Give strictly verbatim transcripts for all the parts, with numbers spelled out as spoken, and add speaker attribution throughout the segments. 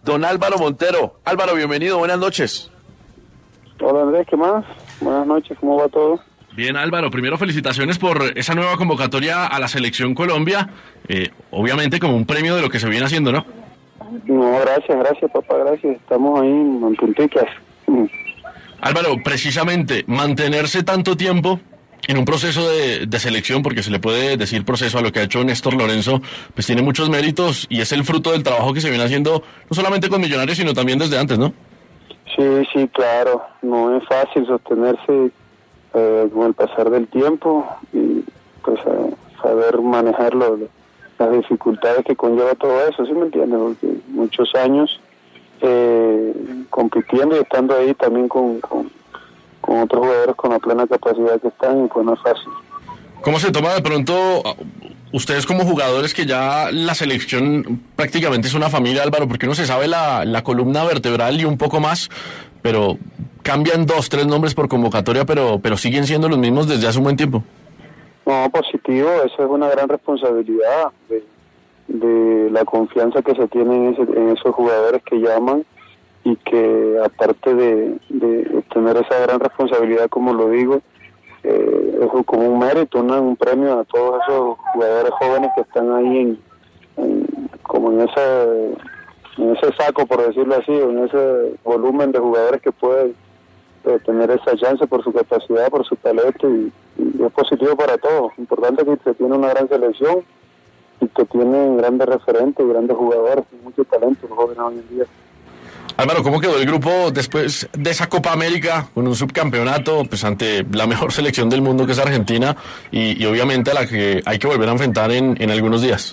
Speaker 1: don Álvaro Montero. Álvaro, bienvenido, buenas noches.
Speaker 2: Hola Andrés, ¿qué más? Buenas noches, ¿cómo va todo?
Speaker 1: Bien, Álvaro, primero felicitaciones por esa nueva convocatoria a la Selección Colombia, eh, obviamente como un premio de lo que se viene haciendo, ¿no?
Speaker 2: No, gracias, gracias papá, gracias, estamos ahí en punticas.
Speaker 1: Álvaro, precisamente, mantenerse tanto tiempo en un proceso de, de selección, porque se le puede decir proceso a lo que ha hecho Néstor Lorenzo, pues tiene muchos méritos y es el fruto del trabajo que se viene haciendo, no solamente con Millonarios, sino también desde antes, ¿no?
Speaker 2: Sí, sí, claro, no es fácil sostenerse eh, con el pasar del tiempo y pues eh, saber manejarlo, las dificultades que conlleva todo eso, ¿sí me entiendes? Porque muchos años eh, compitiendo y estando ahí también con, con, con otros jugadores con la plena capacidad que están y pues no es fácil.
Speaker 1: ¿Cómo se toma de pronto ustedes como jugadores que ya la selección prácticamente es una familia, Álvaro? Porque uno se sabe la, la columna vertebral y un poco más, pero cambian dos, tres nombres por convocatoria, pero, pero siguen siendo los mismos desde hace un buen tiempo.
Speaker 2: No, positivo, eso es una gran responsabilidad de, de la confianza que se tiene en, ese, en esos jugadores que llaman y que aparte de, de tener esa gran responsabilidad, como lo digo, eh, es como un mérito, ¿no? Un premio a todos esos jugadores jóvenes que están ahí en, en como en ese, en ese saco, por decirlo así, en ese volumen de jugadores que pueden eh, tener esa chance por su capacidad, por su talento y, y es positivo para todos. Importante que se tiene una gran selección y que tienen grandes referentes y grandes jugadores, mucho talento los jóvenes hoy en día.
Speaker 1: Álvaro, ¿cómo quedó el grupo después de esa Copa América con un subcampeonato pues ante la mejor selección del mundo que es Argentina y, y obviamente a la que hay que volver a enfrentar en, en algunos días?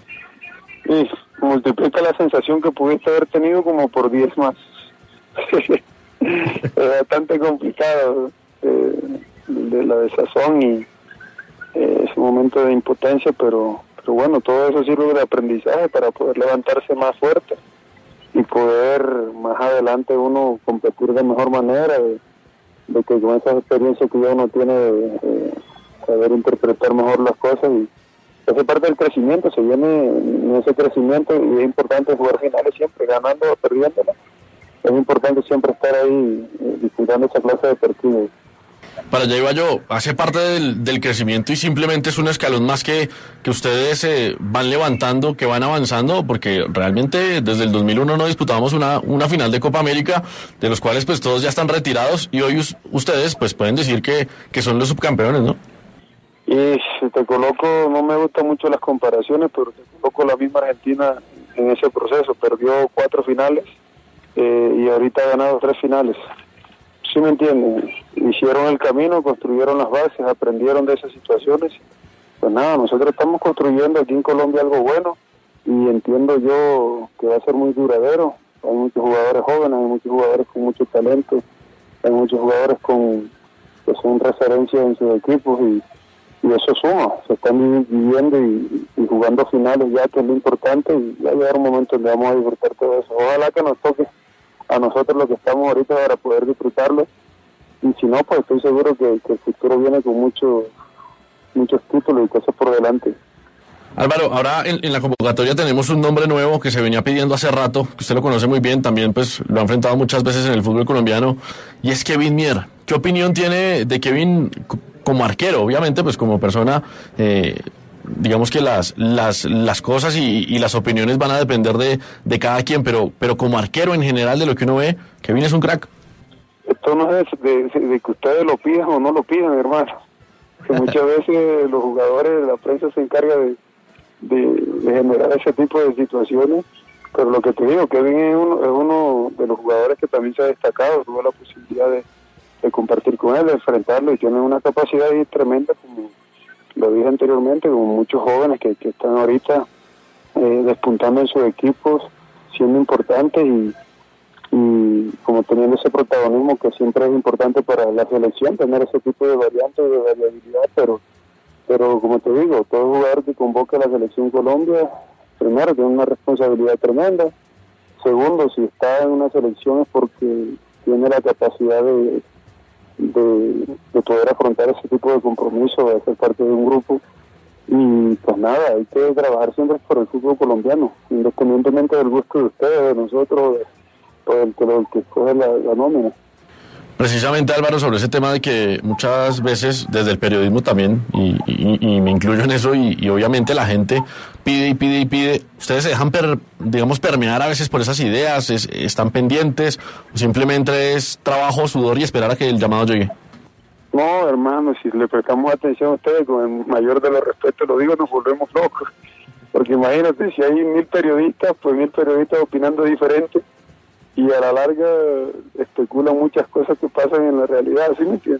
Speaker 2: Y multiplica la sensación que pudiste haber tenido como por diez más. Es bastante complicado eh, de la desazón y eh, ese momento de impotencia, pero, pero bueno, todo eso sirve de aprendizaje para poder levantarse más fuerte y poder más adelante uno competir de mejor manera, de, de que con esa experiencia que ya uno tiene de, de saber interpretar mejor las cosas y esa parte del crecimiento, se viene en ese crecimiento y es importante jugar finales siempre, ganando o perdiéndola. Es importante siempre estar ahí eh, disputando esa clase de partidos.
Speaker 1: Para allá iba yo, hace parte del, del crecimiento y simplemente es un escalón más que, que ustedes eh, van levantando, que van avanzando, porque realmente desde el dos mil uno no disputamos una, una final de Copa América, de los cuales pues todos ya están retirados y hoy us, ustedes pues pueden decir que, que son los subcampeones, ¿no?
Speaker 2: Y si te coloco, no me gustan mucho las comparaciones, pero te coloco la misma Argentina en ese proceso, perdió cuatro finales eh, y ahorita ha ganado tres finales. ¿Sí me entienden? Hicieron el camino, construyeron las bases, aprendieron de esas situaciones. Pues nada, nosotros estamos construyendo aquí en Colombia algo bueno y entiendo yo que va a ser muy duradero. Hay muchos jugadores jóvenes, hay muchos jugadores con mucho talento, hay muchos jugadores con que son referencias en sus equipos y, y eso suma. Se están viviendo y, y jugando finales ya, que es lo importante, y ya llegará un momento donde vamos a disfrutar todo eso. Ojalá que nos toque a nosotros lo que estamos ahorita para poder disfrutarlo y si no, pues estoy seguro que, que el futuro viene con muchos muchos títulos y cosas por delante.
Speaker 1: Álvaro, ahora en, en la convocatoria tenemos un nombre nuevo que se venía pidiendo hace rato, que usted lo conoce muy bien, también pues lo ha enfrentado muchas veces en el fútbol colombiano, y es Kevin Mier. ¿Qué opinión tiene de Kevin como arquero? Obviamente pues como persona, eh, digamos que las las las cosas y, y las opiniones van a depender de, de cada quien, pero pero como arquero en general de lo que uno ve, Kevin es un crack.
Speaker 2: Esto no es de, de, de que ustedes lo pidan o no lo pidan, hermano. Que muchas veces los jugadores, la prensa se encarga de, de, de generar ese tipo de situaciones, pero lo que te digo, Kevin es uno, es uno de los jugadores que también se ha destacado, tuve la posibilidad de, de compartir con él, de enfrentarlo, y tiene una capacidad ahí tremenda, como lo dije anteriormente, como muchos jóvenes que, que están ahorita eh, despuntando en sus equipos, siendo importantes y, y como teniendo ese protagonismo que siempre es importante para la selección, tener ese tipo de variantes, de variabilidad, pero pero como te digo, todo jugador que convoque a la selección Colombia, primero tiene una responsabilidad tremenda, segundo, si está en una selección es porque tiene la capacidad de De, de poder afrontar ese tipo de compromiso, de ser parte de un grupo Y pues nada, hay que trabajar siempre por el fútbol colombiano, independientemente del gusto de ustedes, de nosotros, o del que, del que escoge la, la nómina.
Speaker 1: Precisamente, Álvaro, sobre ese tema de que muchas veces desde el periodismo también, y, y, y me incluyo en eso, y, y obviamente la gente pide y pide y pide, ustedes se dejan, per, digamos, permear a veces por esas ideas, es, están pendientes, o simplemente es trabajo, sudor y esperar a que el llamado llegue.
Speaker 2: No, hermano, si le prestamos atención a ustedes, con el mayor de los respetos lo digo, nos volvemos locos. Porque imagínate, si hay mil periodistas, pues mil periodistas opinando diferente, y a la larga especulan muchas cosas que pasan en la realidad, ¿sí me entiendes?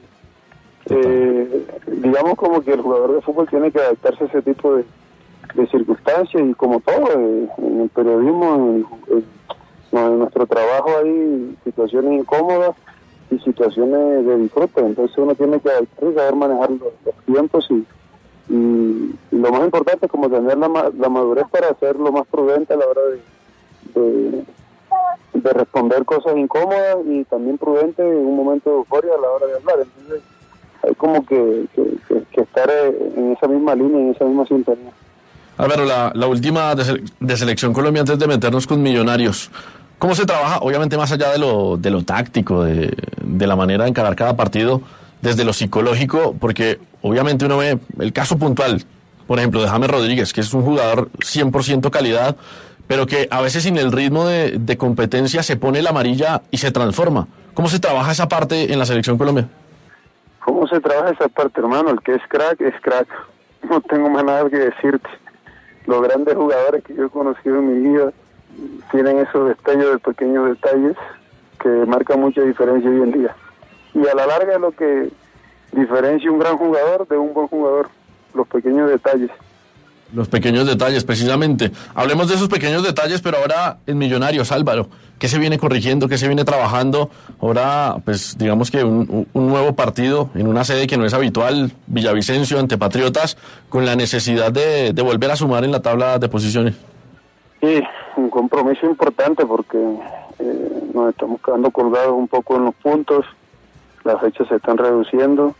Speaker 2: Eh, digamos como que el jugador de fútbol tiene que adaptarse a ese tipo de, de circunstancias, y como todo, eh, en el periodismo, en, en, en nuestro trabajo hay situaciones incómodas y situaciones de disfrute, entonces uno tiene que adaptarse, saber manejar los, los tiempos, y, y, y lo más importante es como tener la, la madurez para ser lo más prudente a la hora de, de de responder cosas incómodas, y también prudente en un momento de euforia a la hora de hablar. Entonces hay como que, que, que, que estar en esa misma línea, en esa misma sintonía.
Speaker 1: Álvaro, la, la última de, de Selección Colombia antes de meternos con Millonarios, ¿cómo se trabaja? Obviamente más allá de lo, de lo táctico, de, de la manera de encarar cada partido, desde lo psicológico, porque obviamente uno ve el caso puntual, por ejemplo, de James Rodríguez, que es un jugador cien por ciento calidad, pero que a veces sin el ritmo de, de competencia se pone la amarilla y se transforma. ¿Cómo se trabaja esa parte en la Selección Colombia?
Speaker 2: ¿Cómo se trabaja esa parte, hermano? El que es crack, es crack. No tengo más nada que decirte. Los grandes jugadores que yo he conocido en mi vida tienen esos destellos de pequeños detalles que marcan mucha diferencia hoy en día. Y a la larga es lo que diferencia un gran jugador de un buen jugador, los pequeños detalles.
Speaker 1: Los pequeños detalles, precisamente. Hablemos de esos pequeños detalles, pero ahora en Millonarios, Álvaro. ¿Qué se viene corrigiendo? ¿Qué se viene trabajando? Ahora, pues, digamos que un, un nuevo partido en una sede que no es habitual, Villavicencio ante Patriotas, con la necesidad de, de volver a sumar en la tabla de posiciones.
Speaker 2: Sí, un compromiso importante porque eh, nos estamos quedando colgados un poco en los puntos, las fechas se están reduciendo.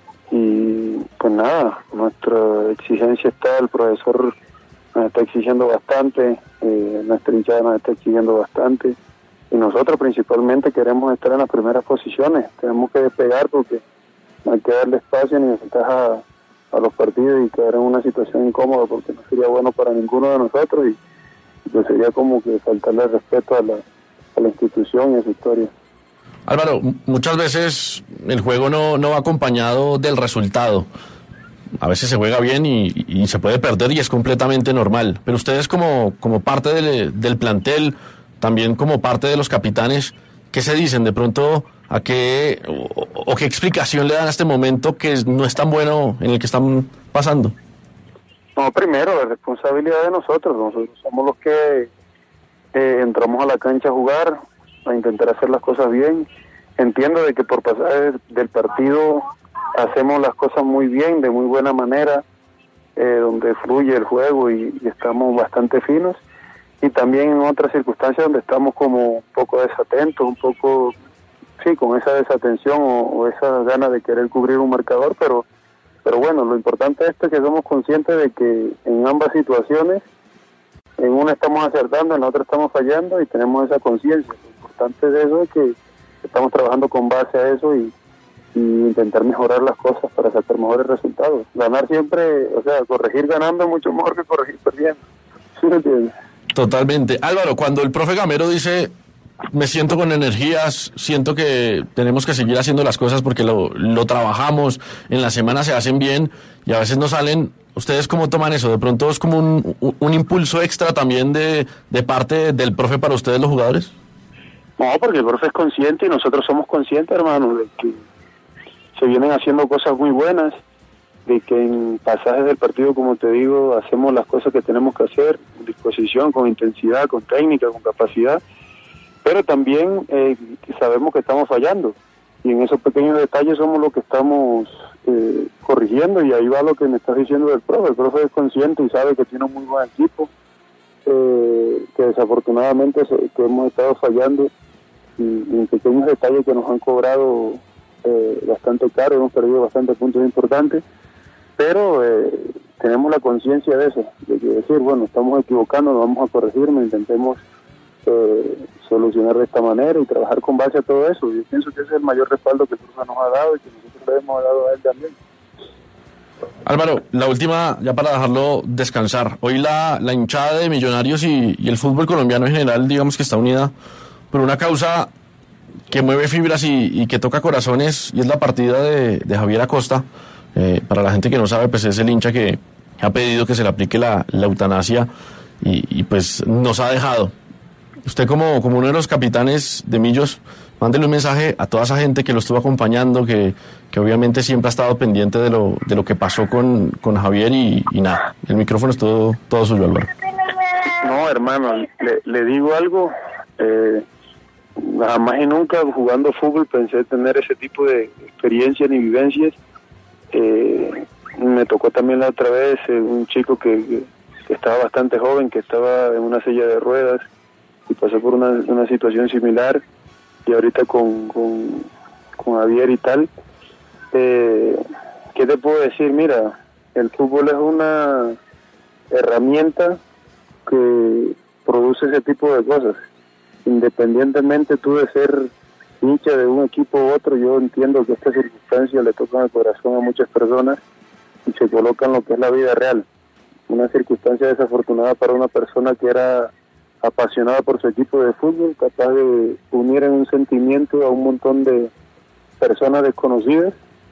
Speaker 2: Y pues nada, nuestra exigencia está, el profesor nos está exigiendo bastante, eh, nuestra hinchada nos está exigiendo bastante, y nosotros principalmente queremos estar en las primeras posiciones, tenemos que despegar porque no hay que darle espacio ni ventaja a, a los partidos y quedar en una situación incómoda, porque no sería bueno para ninguno de nosotros, y pues sería como que faltarle respeto a la, a la institución y a su historia.
Speaker 1: Álvaro, muchas veces el juego no, no va acompañado del resultado. A veces se juega bien y, y se puede perder y es completamente normal. Pero ustedes como, como parte del, del plantel, también como parte de los capitanes, ¿qué se dicen? De pronto, ¿a qué o, o qué explicación le dan a este momento que no es tan bueno en el que están pasando?
Speaker 2: No, primero, la responsabilidad de nosotros. Nosotros somos los que eh, entramos a la cancha a jugar, a intentar hacer las cosas bien. Entiendo de que por pasar del partido hacemos las cosas muy bien, de muy buena manera, eh, donde fluye el juego y, y estamos bastante finos, y también en otras circunstancias donde estamos como un poco desatentos, un poco, sí, con esa desatención o, o esa gana de querer cubrir un marcador, pero pero bueno, lo importante es que somos conscientes de que en ambas situaciones, en una estamos acertando, en la otra estamos fallando, y tenemos esa conciencia. Lo importante de eso es que estamos trabajando con base a eso y, y intentar mejorar las cosas para sacar mejores resultados. Ganar siempre, o sea, corregir ganando es mucho mejor que corregir perdiendo. ¿Sí me entiendes?
Speaker 1: Totalmente. Álvaro, cuando el profe Gamero dice, me siento con energías, siento que tenemos que seguir haciendo las cosas porque lo, lo trabajamos, en la semana se hacen bien y a veces no salen, ¿ustedes cómo toman eso? ¿De pronto es como un, un, un impulso extra también de, de parte del profe para ustedes los jugadores?
Speaker 2: No, porque el profe es consciente y nosotros somos conscientes, hermano, de que se vienen haciendo cosas muy buenas, de que en pasajes del partido, como te digo, hacemos las cosas que tenemos que hacer, con disposición, con intensidad, con técnica, con capacidad, pero también eh, sabemos que estamos fallando, y en esos pequeños detalles somos los que estamos eh, corrigiendo, y ahí va lo que me estás diciendo del profe. El profe es consciente y sabe que tiene un muy buen equipo, eh, que desafortunadamente que hemos estado fallando, y, y en pequeños detalles que nos han cobrado eh, bastante caro, hemos perdido bastantes puntos importantes, pero eh, tenemos la conciencia de eso, de que decir, bueno, estamos equivocando, nos vamos a corregirnos, intentemos eh, solucionar de esta manera y trabajar con base a todo eso. Yo pienso que ese es el mayor respaldo que Cruz nos ha dado y que nosotros le hemos dado a él también.
Speaker 1: Álvaro, la última, ya para dejarlo descansar. Hoy la, la hinchada de Millonarios y, y el fútbol colombiano en general, digamos que está unida por una causa que mueve fibras y, y que toca corazones, y es la partida de, de Javier Acosta. Eh, para la gente que no sabe, pues es el hincha que ha pedido que se le aplique la, la eutanasia y, y pues nos ha dejado. Usted como, como uno de los capitanes de Millos, mándele un mensaje a toda esa gente que lo estuvo acompañando, que, que obviamente siempre ha estado pendiente de lo, de lo que pasó con, con Javier y, y nada, el micrófono es todo, todo suyo, Álvaro.
Speaker 2: No, hermano, le, le digo algo, eh, jamás y nunca jugando fútbol pensé tener ese tipo de experiencias ni vivencias. Eh, me tocó también la otra vez eh, un chico que, que estaba bastante joven, que estaba en una silla de ruedas y pasó por una, una situación similar, y ahorita con, con, con Javier y tal. Eh, ¿Qué te puedo decir? Mira, el fútbol es una herramienta que produce ese tipo de cosas. Independientemente tú de ser hincha de un equipo u otro, yo entiendo que esta circunstancia le toca el corazón a muchas personas y se coloca en lo que es la vida real. Una circunstancia desafortunada para una persona que era apasionada por su equipo de fútbol, capaz de unir en un sentimiento a un montón de personas desconocidas,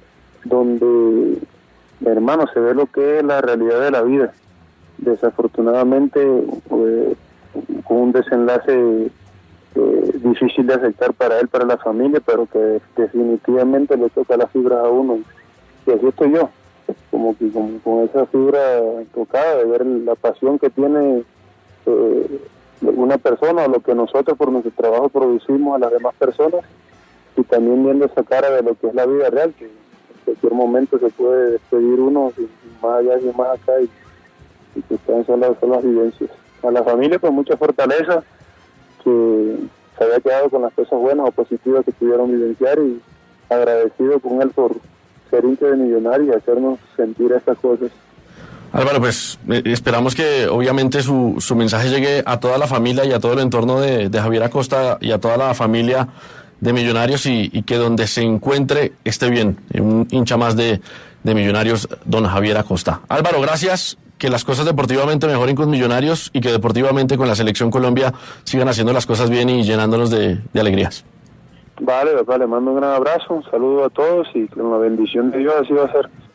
Speaker 2: donde, hermano, se ve lo que es la realidad de la vida. Desafortunadamente, eh, con un desenlace eh, difícil de aceptar para él, para la familia, pero que definitivamente le toca las fibras a uno. Y así estoy yo, como que con, con esa fibra tocada, de ver la pasión que tiene eh, una persona, o lo que nosotros por nuestro trabajo producimos a las demás personas, y también viendo esa cara de lo que es la vida real, que en cualquier momento se puede despedir uno, y más allá y más acá, y, y que están son las, son las vivencias. A la familia con mucha fortaleza, que se había quedado con las cosas buenas o positivas que pudieron vivenciar, y agradecido con él por ser hincha de Millonarios y hacernos sentir estas cosas.
Speaker 1: Álvaro, pues eh, esperamos que obviamente su, su mensaje llegue a toda la familia y a todo el entorno de, de Javier Acosta y a toda la familia de Millonarios, y, y que donde se encuentre esté bien. Un hincha más de, de Millonarios, don Javier Acosta. Álvaro, gracias. Que las cosas deportivamente mejoren con Millonarios y que deportivamente con la Selección Colombia sigan haciendo las cosas bien y llenándonos de, de alegrías.
Speaker 2: Vale, papá, le mando un gran abrazo, un saludo a todos y con la bendición de Dios así va a ser.